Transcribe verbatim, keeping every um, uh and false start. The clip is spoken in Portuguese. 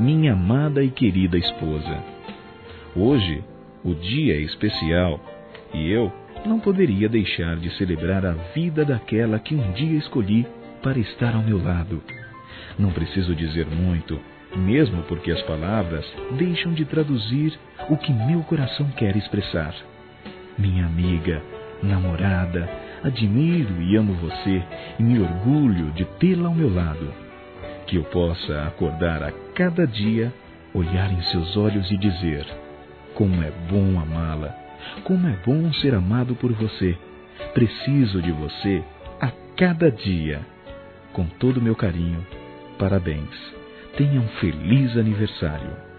minha amada e querida esposa. Hoje, o dia é especial e eu não poderia deixar de celebrar a vida daquela que um dia escolhi para estar ao meu lado. Não preciso dizer muito, mesmo porque as palavras deixam de traduzir o que meu coração quer expressar. Minha amiga, namorada, admiro e amo você e me orgulho de tê-la ao meu lado. Que eu possa acordar a cada dia, olhar em seus olhos e dizer: como é bom amá-la, como é bom ser amado por você. Preciso de você a cada dia. Com todo o meu carinho, parabéns. Tenha um feliz aniversário.